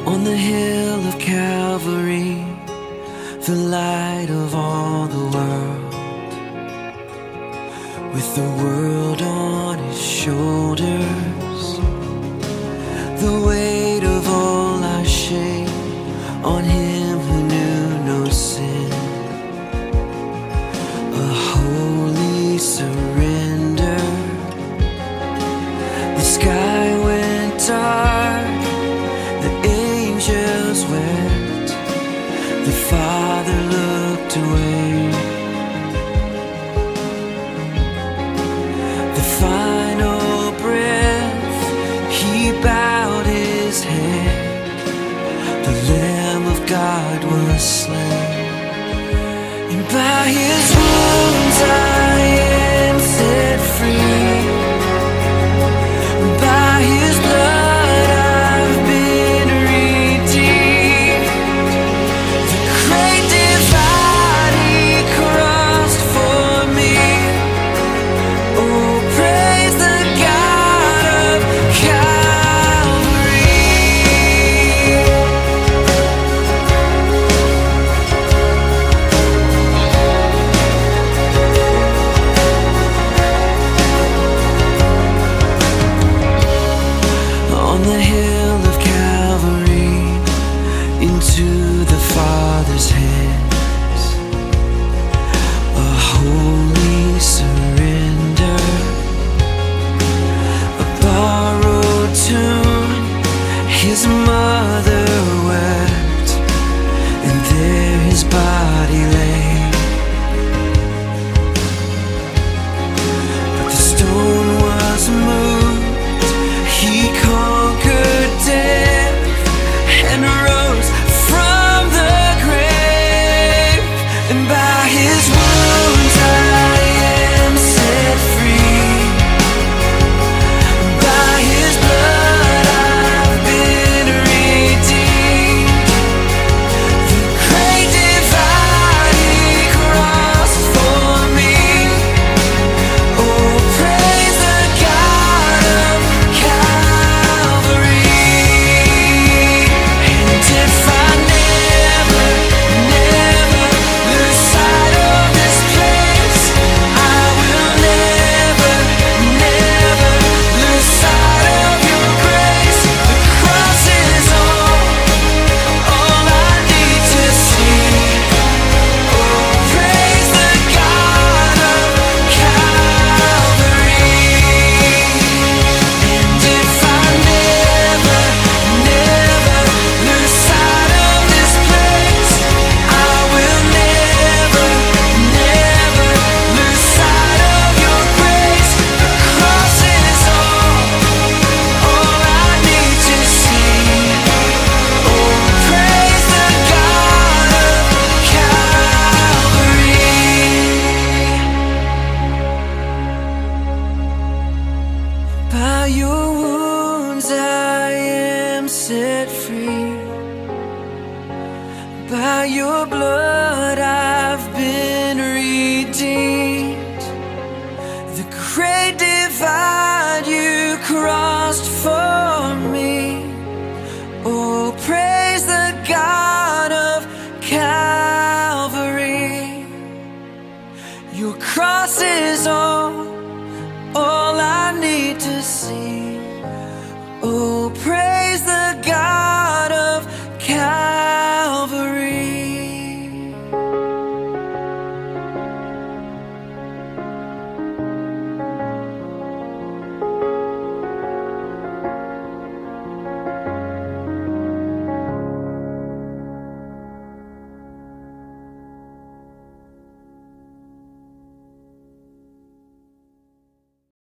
On the hill of Calvary, the light of all the world, with the world on his shoulders, the weight of all our shame on him who knew no sin. A holy surrender. The sky went dark, the angels wept, the Father looked away. The final breath, he bowed his head. The Lamb of God was slain, and by his wounds I am set free. By his blood I've been redeemed. The great divide he crossed for me. Oh, praise the God of Calvary. On the hill of Calvary, into the Father's hands, a holy surrender. A borrowed tomb, his mother wept, and there his body lay. But the stone was moved, he conquered death and rose from the grave. And by his wounds I am set free. By his blood I've been redeemed. The great divide he crossed for me. Oh, praise the God of Calvary. And if I never, never lose sight of this place, I will never, never lose sight of your grace. The cross is all I need to see. Oh, praise the God of Calvary. And if I never, never lose sight of this place, I will never, never lose sight of your grace. The cross is all I need to see. Oh, praise the God of Calvary. By your wounds I am set free. By your blood I've been redeemed. The great divide you crossed for me. Oh, praise the God of Calvary. Your cross is all I need to see. Oh,